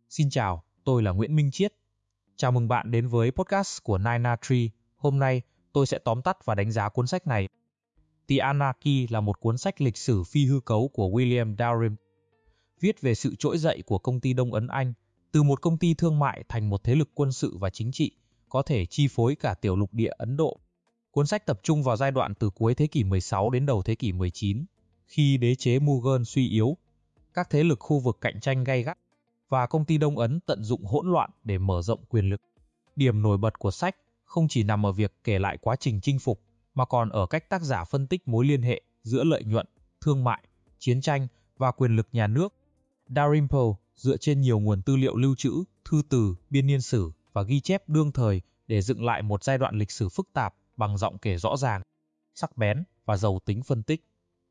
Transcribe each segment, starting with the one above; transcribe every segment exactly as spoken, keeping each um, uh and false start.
Xin chào, tôi là Nguyễn Minh Chiết. Chào mừng bạn đến với podcast của Nine A Tree. Hôm nay, tôi sẽ tóm tắt và đánh giá cuốn sách này. The Anarchy là một cuốn sách lịch sử phi hư cấu của William Dalrymple, viết về sự trỗi dậy của công ty Đông Ấn Anh, từ một công ty thương mại thành một thế lực quân sự và chính trị, có thể chi phối cả tiểu lục địa Ấn Độ. Cuốn sách tập trung vào giai đoạn từ cuối thế kỷ mười sáu đến đầu thế kỷ mười chín, khi đế chế Mughal suy yếu, các thế lực khu vực cạnh tranh gay gắt, và công ty Đông Ấn tận dụng hỗn loạn để mở rộng quyền lực. Điểm nổi bật của sách không chỉ nằm ở việc kể lại quá trình chinh phục, mà còn ở cách tác giả phân tích mối liên hệ giữa lợi nhuận, thương mại, chiến tranh và quyền lực nhà nước. Dalrymple dựa trên nhiều nguồn tư liệu lưu trữ, thư từ, biên niên sử và ghi chép đương thời để dựng lại một giai đoạn lịch sử phức tạp bằng giọng kể rõ ràng, sắc bén và giàu tính phân tích.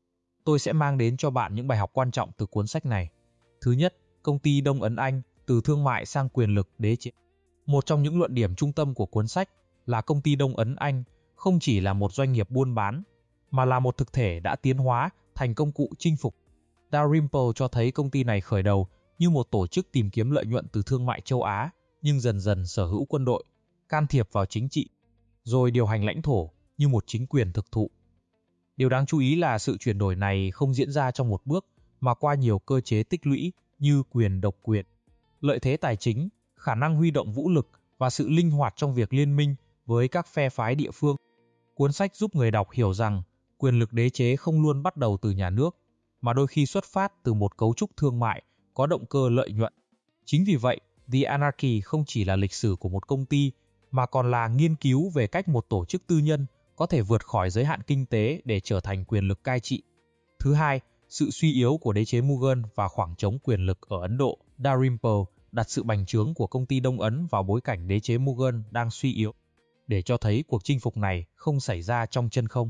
Tôi sẽ mang đến cho bạn những bài học quan trọng từ cuốn sách này. Thứ nhất, công ty Đông Ấn Anh từ thương mại sang quyền lực đế chế. Một trong những luận điểm trung tâm của cuốn sách là công ty Đông Ấn Anh không chỉ là một doanh nghiệp buôn bán, mà là một thực thể đã tiến hóa thành công cụ chinh phục. Dalrymple cho thấy công ty này khởi đầu như một tổ chức tìm kiếm lợi nhuận từ thương mại châu Á, nhưng dần dần sở hữu quân đội, can thiệp vào chính trị, rồi điều hành lãnh thổ như một chính quyền thực thụ. Điều đáng chú ý là sự chuyển đổi này không diễn ra trong một bước, mà qua nhiều cơ chế tích lũy như quyền độc quyền, lợi thế tài chính, khả năng huy động vũ lực và sự linh hoạt trong việc liên minh với các phe phái địa phương. Cuốn sách giúp người đọc hiểu rằng quyền lực đế chế không luôn bắt đầu từ nhà nước, mà đôi khi xuất phát từ một cấu trúc thương mại có động cơ lợi nhuận. Chính vì vậy, The Anarchy không chỉ là lịch sử của một công ty, mà còn là nghiên cứu về cách một tổ chức tư nhân có thể vượt khỏi giới hạn kinh tế để trở thành quyền lực cai trị. Thứ hai, sự suy yếu của đế chế Mughal và khoảng trống quyền lực ở Ấn Độ. Dalrymple đặt sự bành trướng của công ty Đông Ấn vào bối cảnh đế chế Mughal đang suy yếu, để cho thấy cuộc chinh phục này không xảy ra trong chân không.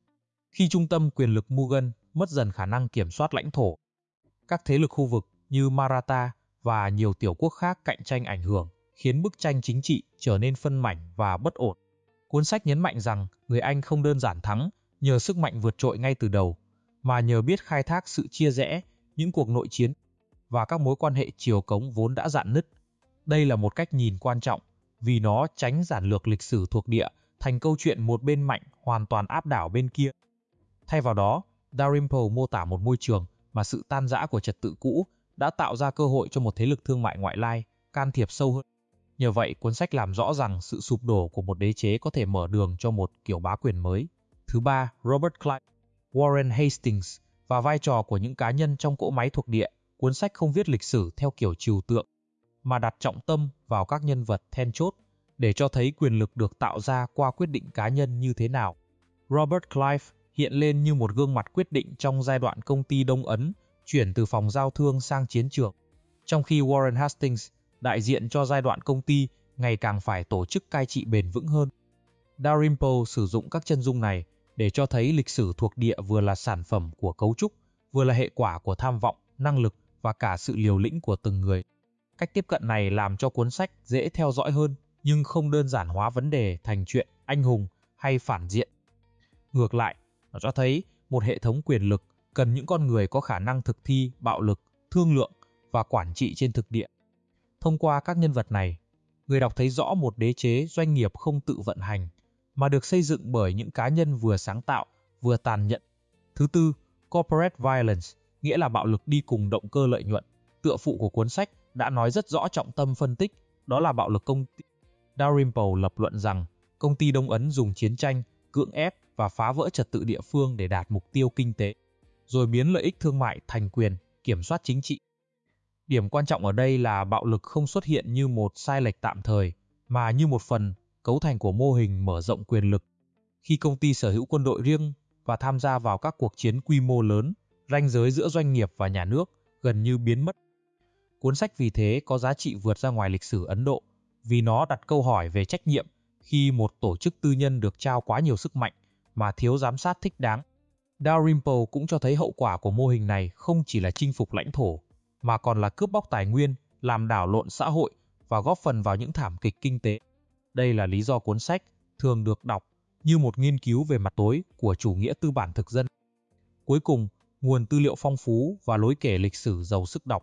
Khi trung tâm quyền lực Mughal mất dần khả năng kiểm soát lãnh thổ, các thế lực khu vực như Maratha và nhiều tiểu quốc khác cạnh tranh ảnh hưởng, khiến bức tranh chính trị trở nên phân mảnh và bất ổn. Cuốn sách nhấn mạnh rằng người Anh không đơn giản thắng nhờ sức mạnh vượt trội ngay từ đầu, mà nhờ biết khai thác sự chia rẽ, những cuộc nội chiến và các mối quan hệ triều cống vốn đã rạn nứt. Đây là một cách nhìn quan trọng, vì nó tránh giản lược lịch sử thuộc địa thành câu chuyện một bên mạnh hoàn toàn áp đảo bên kia. Thay vào đó, Dalrymple mô tả một môi trường mà sự tan rã của trật tự cũ đã tạo ra cơ hội cho một thế lực thương mại ngoại lai can thiệp sâu hơn. Nhờ vậy, cuốn sách làm rõ rằng sự sụp đổ của một đế chế có thể mở đường cho một kiểu bá quyền mới. Thứ ba, Robert Clive, Warren Hastings và vai trò của những cá nhân trong cỗ máy thuộc địa. Cuốn sách không viết lịch sử theo kiểu trừu tượng, mà đặt trọng tâm vào các nhân vật then chốt để cho thấy quyền lực được tạo ra qua quyết định cá nhân như thế nào. Robert Clive hiện lên như một gương mặt quyết định trong giai đoạn công ty Đông Ấn chuyển từ phòng giao thương sang chiến trường, trong khi Warren Hastings đại diện cho giai đoạn công ty ngày càng phải tổ chức cai trị bền vững hơn. Dalrymple sử dụng các chân dung này để cho thấy lịch sử thuộc địa vừa là sản phẩm của cấu trúc, vừa là hệ quả của tham vọng, năng lực và cả sự liều lĩnh của từng người. Cách tiếp cận này làm cho cuốn sách dễ theo dõi hơn, nhưng không đơn giản hóa vấn đề thành chuyện anh hùng hay phản diện. Ngược lại, nó cho thấy một hệ thống quyền lực cần những con người có khả năng thực thi bạo lực, thương lượng và quản trị trên thực địa. Thông qua các nhân vật này, người đọc thấy rõ một đế chế doanh nghiệp không tự vận hành, mà được xây dựng bởi những cá nhân vừa sáng tạo, vừa tàn nhẫn. Thứ tư, Corporate Violence, nghĩa là bạo lực đi cùng động cơ lợi nhuận. Tựa phụ của cuốn sách đã nói rất rõ trọng tâm phân tích, đó là bạo lực công ty. Dalrymple lập luận rằng công ty Đông Ấn dùng chiến tranh, cưỡng ép và phá vỡ trật tự địa phương để đạt mục tiêu kinh tế, rồi biến lợi ích thương mại thành quyền, kiểm soát chính trị. Điểm quan trọng ở đây là bạo lực không xuất hiện như một sai lệch tạm thời, mà như một phần cấu thành của mô hình mở rộng quyền lực. Khi công ty sở hữu quân đội riêng và tham gia vào các cuộc chiến quy mô lớn, ranh giới giữa doanh nghiệp và nhà nước gần như biến mất. Cuốn sách vì thế có giá trị vượt ra ngoài lịch sử Ấn Độ, vì nó đặt câu hỏi về trách nhiệm khi một tổ chức tư nhân được trao quá nhiều sức mạnh mà thiếu giám sát thích đáng. Dalrymple cũng cho thấy hậu quả của mô hình này không chỉ là chinh phục lãnh thổ, mà còn là cướp bóc tài nguyên, làm đảo lộn xã hội và góp phần vào những thảm kịch kinh tế. Đây là lý do cuốn sách thường được đọc như một nghiên cứu về mặt tối của chủ nghĩa tư bản thực dân. Cuối cùng, nguồn tư liệu phong phú và lối kể lịch sử giàu sức đọc.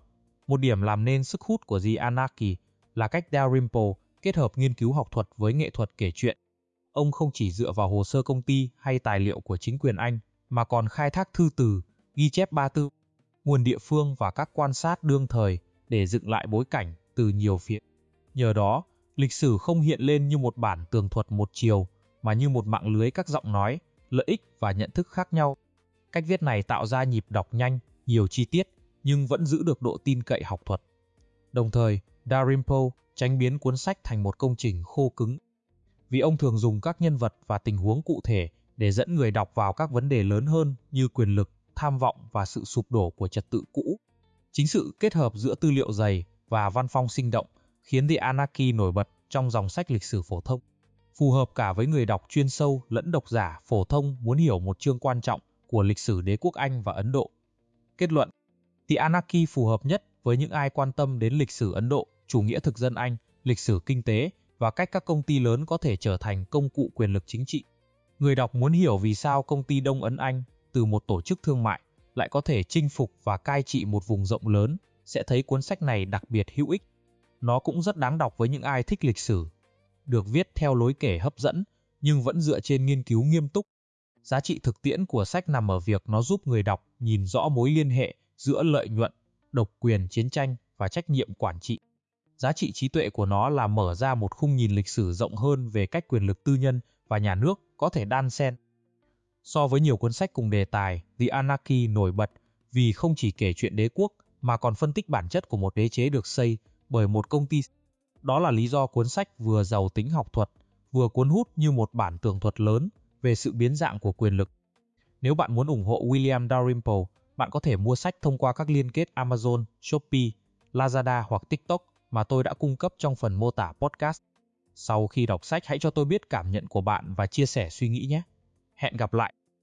Một điểm làm nên sức hút của The Anarchy là cách Dalrymple kết hợp nghiên cứu học thuật với nghệ thuật kể chuyện. Ông không chỉ dựa vào hồ sơ công ty hay tài liệu của chính quyền Anh, mà còn khai thác thư từ, ghi chép ba tư, nguồn địa phương và các quan sát đương thời để dựng lại bối cảnh từ nhiều phía. Nhờ đó, lịch sử không hiện lên như một bản tường thuật một chiều, mà như một mạng lưới các giọng nói, lợi ích và nhận thức khác nhau. Cách viết này tạo ra nhịp đọc nhanh, nhiều chi tiết, nhưng vẫn giữ được độ tin cậy học thuật. Đồng thời, Dalrymple tránh biến cuốn sách thành một công trình khô cứng, vì ông thường dùng các nhân vật và tình huống cụ thể để dẫn người đọc vào các vấn đề lớn hơn như quyền lực, tham vọng và sự sụp đổ của trật tự cũ. Chính sự kết hợp giữa tư liệu dày và văn phong sinh động khiến The Anarchy nổi bật trong dòng sách lịch sử phổ thông, phù hợp cả với người đọc chuyên sâu lẫn độc giả phổ thông muốn hiểu một chương quan trọng của lịch sử đế quốc Anh và Ấn Độ. Kết luận, The Anarchy phù hợp nhất với những ai quan tâm đến lịch sử Ấn Độ, chủ nghĩa thực dân Anh, lịch sử kinh tế và cách các công ty lớn có thể trở thành công cụ quyền lực chính trị. Người đọc muốn hiểu vì sao công ty Đông Ấn Anh, từ một tổ chức thương mại, lại có thể chinh phục và cai trị một vùng rộng lớn, sẽ thấy cuốn sách này đặc biệt hữu ích. Nó cũng rất đáng đọc với những ai thích lịch sử. Được viết theo lối kể hấp dẫn, nhưng vẫn dựa trên nghiên cứu nghiêm túc. Giá trị thực tiễn của sách nằm ở việc nó giúp người đọc nhìn rõ mối liên hệ giữa lợi nhuận, độc quyền, chiến tranh và trách nhiệm quản trị. Giá trị trí tuệ của nó là mở ra một khung nhìn lịch sử rộng hơn về cách quyền lực tư nhân và nhà nước có thể đan xen. So với nhiều cuốn sách cùng đề tài, The Anarchy nổi bật vì không chỉ kể chuyện đế quốc mà còn phân tích bản chất của một đế chế được xây bởi một công ty. Đó là lý do cuốn sách vừa giàu tính học thuật, vừa cuốn hút như một bản tường thuật lớn về sự biến dạng của quyền lực. Nếu bạn muốn ủng hộ William Dalrymple, bạn có thể mua sách thông qua các liên kết Amazon, Shopee, Lazada hoặc TikTok mà tôi đã cung cấp trong phần mô tả podcast. Sau khi đọc sách, hãy cho tôi biết cảm nhận của bạn và chia sẻ suy nghĩ nhé. Hẹn gặp lại!